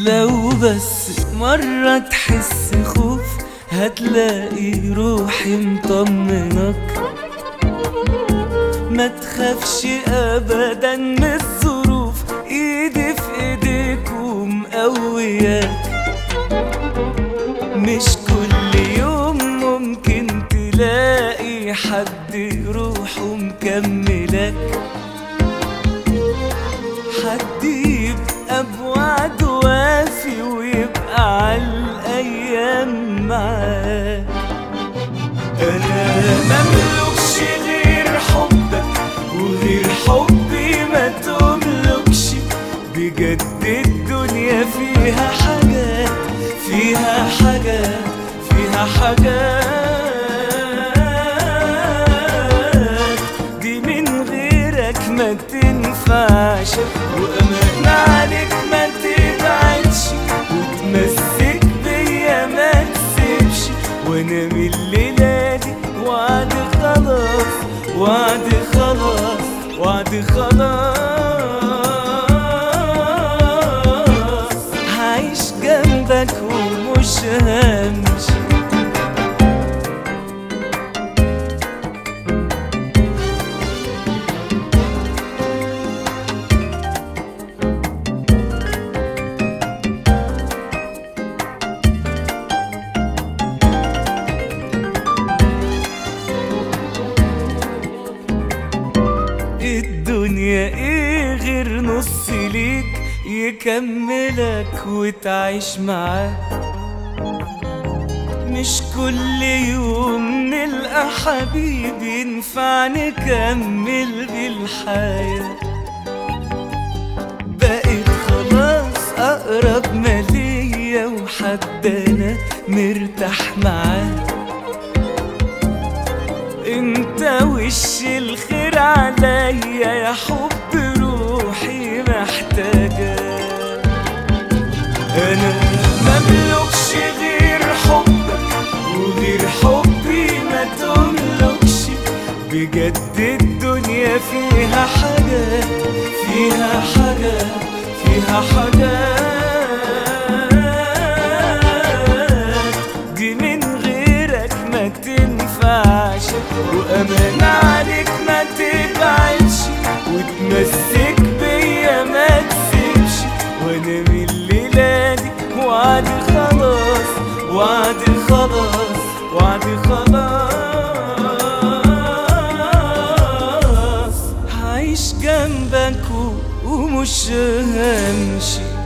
لو بس مرة تحس خوف هتلاقي روحي مطمنك. ما تخافش ابدا من الظروف، ايدي في ايديك ومقوياك. مش كل يوم ممكن تلاقي حد يروح ومكملك، حد يبقى بوعد وافي ويبقى عالايام معاك. انا مملكش غير حبك وغير حبي ما تملكش. بجد الدنيا فيها حاجات، فيها حاجات، فيها حاجات دي من غيرك ما تنفعش. وأمان عليك ما تبعدش وتمسك بيا ما تسيبش. وانا من الليلة دي وعد خلاص، وعد خلاص، وعد خلاص. هعيش جنبك ومش همشي. الدنيا ايه غير نص ليك يكملك وتعيش معاه. مش كل يوم نلقى حبيب ينفع نكمل بالحياة. بقيت خلاص اقرب ما ليا وحد انا مرتاح معاه. انت وش الخير عليا يا حب روحي محتاجة. انا مملكش غير حبك وغير حبي ما تملكش. بجد الدنيا فيها حاجات، فيها حاجات، فيها حاجات دي من غيرك ما تنفعش. وأمان عليك ما تبعدش وتمسك بيا ما تسيبش. وانا من الليلة دي وعد خلاص، وعد خلاص، وعد خلاص. هعيش جنبك ومش همشي.